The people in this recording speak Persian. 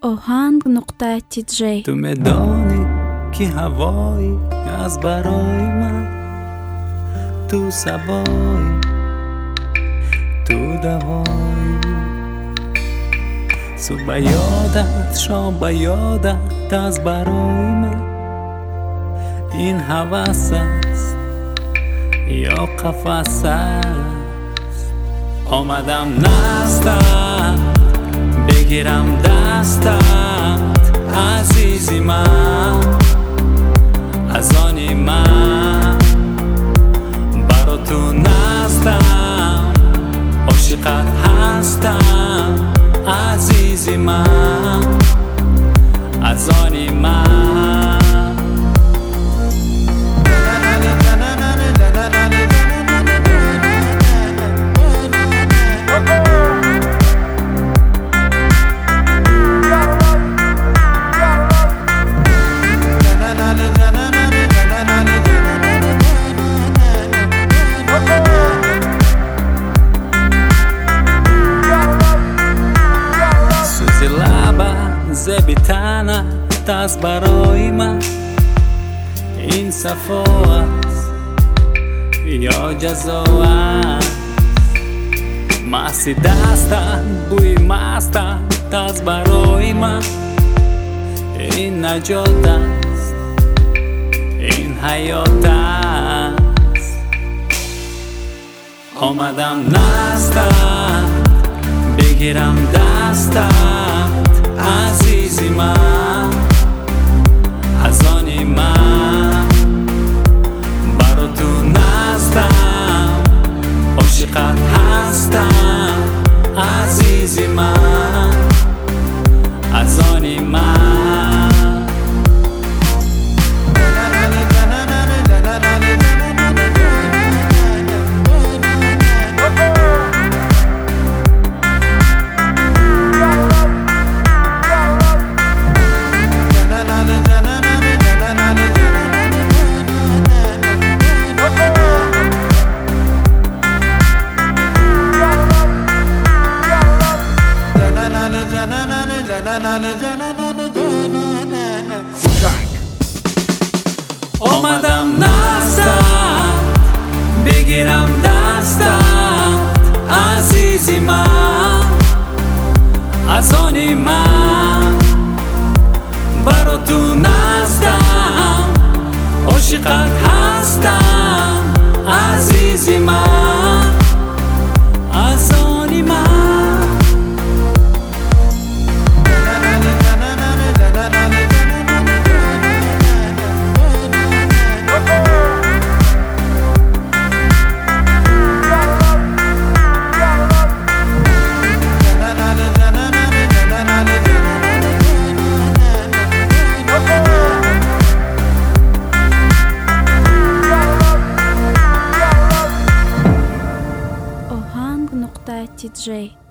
ohang.tj تو میدانی که هوایی از برای من، تو سبایی تو دوایی، صبح یادت شام به یادت از برای من. این هوس است یا قفس است، آمدم نزدت بگیرم دستت عزیزی من، از آنی من برا تو نزدم، عاشقت هستم عزیزی من، از آنی من. زبی تنت از برای من، این صفا است یا جزا است، مستی دستت بوی مستت از برای من، این نجات است این حیات است، آمدم نزدت بگیرم دستت عزیزی من، از آنی من برا تو نزدم، عاشقت هستم عزیزی من، از آنی من. آمدم نزدت بگیرم دستت عزیزی من، از آنی من برا تو نزدم، عاشقت هستم عزیزی من، از آنی من. ohang.tj